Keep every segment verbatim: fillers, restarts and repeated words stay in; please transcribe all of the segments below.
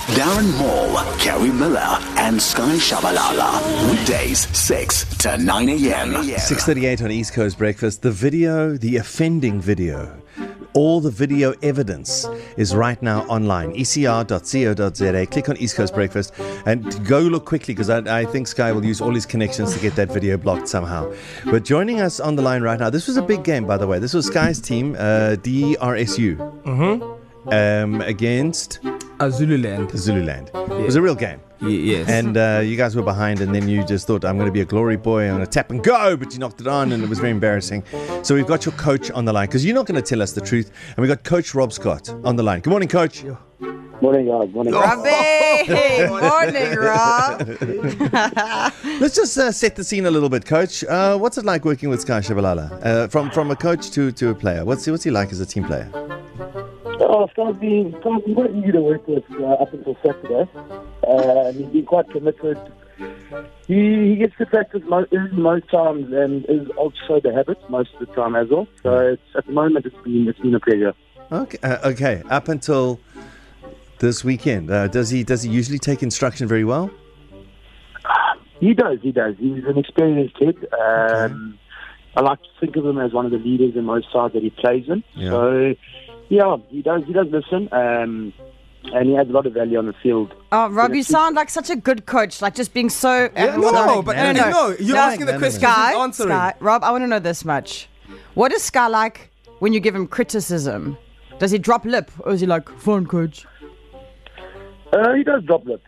Darren Moore, Kerry Miller, and Sky Shabalala. Weekdays, six to nine a.m. six thirty-eight on East Coast Breakfast. The video, the offending video, all the video evidence is right now online. e c r dot co dot z a. Click on East Coast Breakfast and go look quickly, because I, I think Sky will use all his connections to get that video blocked somehow. But joining us on the line right now, this was a big game, by the way. This was Sky's team, uh, D R S U, Mm-hmm. um, against Uh, Zululand. Zululand. Yeah. It was a real game. Y- yes. And uh, you guys were behind, and then you just thought, I'm going to be a glory boy, I'm going to tap and go, but you knocked it on, and it was very embarrassing. So we've got your coach on the line, because you're not going to tell us the truth. And we've got Coach Rob Scott on the line. Good morning, Coach. Morning, guys. Morning. Robbie! Morning, Rob. Let's just uh, set the scene a little bit, Coach. Uh, what's it like working with Sky Shabalala? Uh, from from a coach to, to a player. What's he, what's he like as a team player? Oh, Scott's been, Scott's been quite easy to work with uh, up until Saturday. Uh, he's been quite committed. He, he gets to practice most, most times and is also the habit most of the time as well. So it's, at the moment, it's been it's been a pleasure. Okay, uh, okay. Up until this weekend, uh, does he does he usually take instruction very well? He does, he does. He's an experienced kid. Um, I like to think of him as one of the leaders in most sides that he plays in. Yeah. So, yeah, he does he does listen, um, and he adds a lot of value on the field. Oh, Rob, you sound like such a good coach, like just being so... Yeah, uh, no, sorry. but no, no, no. no, you're No, asking no, the no, question, no. Sky, he's answering. Sky, Rob, I want to know this much. What is Sky like when you give him criticism? Does he drop lip, or is he like, fine, coach? Uh, he does drop lip.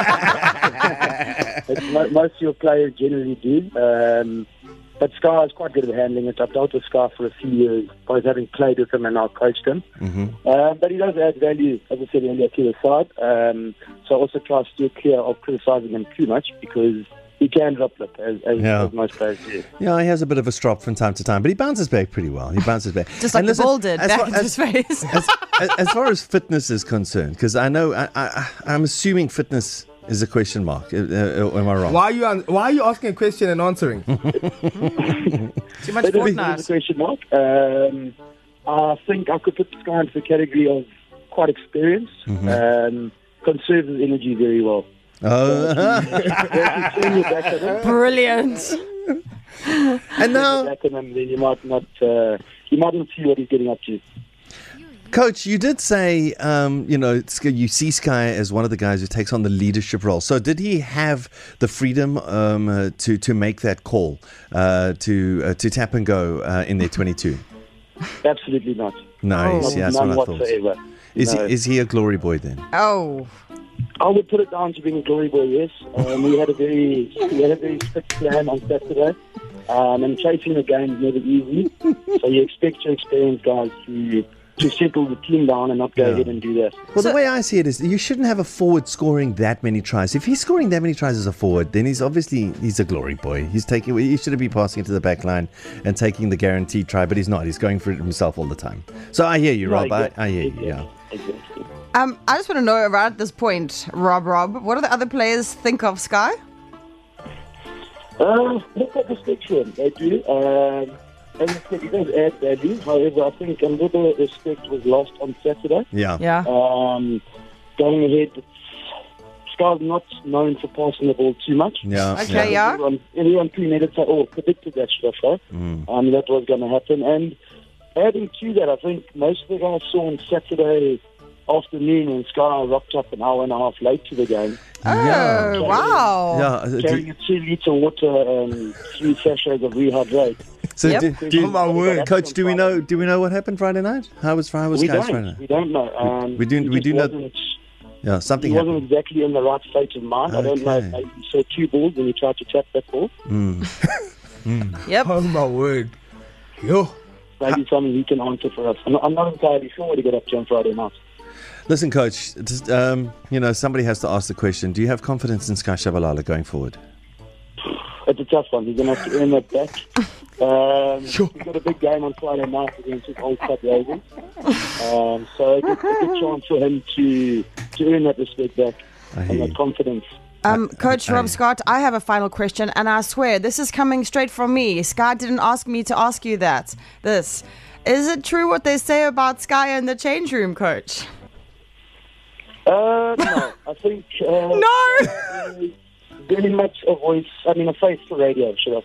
It's mo- most of your players generally do. Um, but Sky is quite good at handling it. I've dealt with Sky for a few years, both having played with him and now coached him. Mm-hmm. Um, but he does add value, as I said earlier, to the side. Um, so I also try to steer clear of criticising him too much, because he can drop lip, as, as, Yeah. as most players do. Yeah, he has a bit of a strop from time to time, but he bounces back pretty well. He bounces back. Just like And the listen, ball did, as back far- into as- his face. as, as, as far as fitness is concerned, because I know I, I, I'm assuming fitness is a question mark. Uh, uh, am I wrong? Why are you an- why are you asking a question and answering? Too much But it is a Fortnite. question mark. Um, I think I could put Sky into the category of quite experienced. Mm-hmm. Um, conserves his energy very well. Oh, If you turn your back at him, Brilliant. and now, back at him, then you might not uh, you might not see what he's getting up to. Coach, you did say, um, you know, Sky- you see Sky as one of the guys who takes on the leadership role. So did he have the freedom um, uh, to to make that call uh, to uh, to tap and go uh, in their twenty-two? Absolutely not. Nice, Oh. yeah, that's None what I thought. whatsoever. Is No. he is he a glory boy then? Oh. I would put it down to being a glory boy. Yes, um, we had a very we had a very strict plan on Saturday, um, and chasing the game is never easy. So you expect your experienced guys to to settle the team down and not go Yeah. ahead and do that. Well, So- the way I see it is, you shouldn't have a forward scoring that many tries. If he's scoring that many tries as a forward, then he's obviously he's a glory boy. He's taking he should be passing it to the back line and taking the guaranteed try, but he's not. He's going for it himself all the time. So I hear you, Rob. I, I hear you. Yeah. Exactly. Um, I just want to know, right at this point, Rob, Rob, what do the other players think of Sky? Uh, look at the spectrum. They do. Um, as I said, he does add value. However, I think a little respect was lost on Saturday. Yeah. Yeah. Um, going ahead, Sky's not known for passing the ball too much. Yeah. Okay, yeah. Everyone, everyone premeditated or predicted that, should I say. Mm. Um, that was going to happen. And adding to that, I think most of the guys saw on Saturday afternoon when Sky rocked up an hour and a half late to the game, Oh, Yeah. wow. Yeah. uh, do- carrying a two litre water and three sachets of rehydrate. so, Yep. do, do, Oh, my word. Coach, do we know? Do we know what happened Friday night? How was how was We Sky's don't. Friday night? We don't know. Um, We do- he we just do know- wasn't- Yeah, something He wasn't happened. exactly in the right state of mind. I don't know if Okay. maybe he saw two balls and he tried to tap that ball. Mm. Yep. Oh my word. Yo. Maybe something he can answer for us. I'm not, I'm not entirely sure what he got up to on Friday night. Listen, Coach. Just, um, you know, somebody has to ask the question: do you have confidence in Sky Shabalala going forward? It's a tough one. He's going to have to earn that back. Um, He's got a big game on Friday night against his old club Ravens. Um, so a good, a good chance for him to, to earn that respect back I hear and you. that confidence. Um, Coach I- Rob Scott, I have a final question, and I swear this is coming straight from me. Sky didn't ask me to ask you that. This. Is it true what they say about Sky in the change room, Coach? Uh, no. I think uh, No! uh, very much a voice, I mean a face for radio, should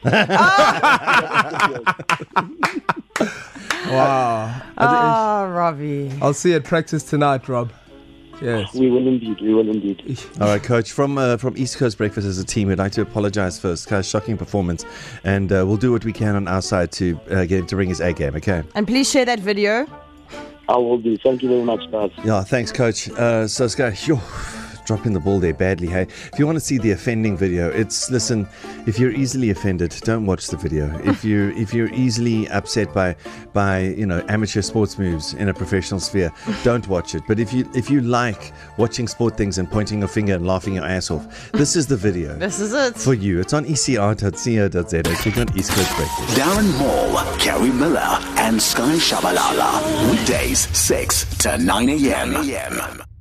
I say. Wow. Oh, Robbie. I'll see you at practice tonight, Rob. Yes. We will indeed, we will indeed. All right, Coach. From uh, from East Coast Breakfast as a team, we'd like to apologise for Sky's shocking performance, and uh, we'll do what we can on our side to uh, get him to bring his A game. Okay. And please share that video. I will do. Thank you very much, guys. Yeah. Thanks, Coach. Uh, so Sky, yo, dropping the ball there badly. Hey, if you want to see the offending video, it's listen. If you're easily offended, don't watch the video. If you if you're easily upset by by you know amateur sports moves in a professional sphere, don't watch it. But if you if you like watching sport things and pointing your finger and laughing your ass off, this is the video. This is it. For you. It's on e c r dot co dot z a. Click on East Coast Breakfast. Darren Moore, Kerry Miller, and Sky Shabalala. Weekdays, six to nine a.m.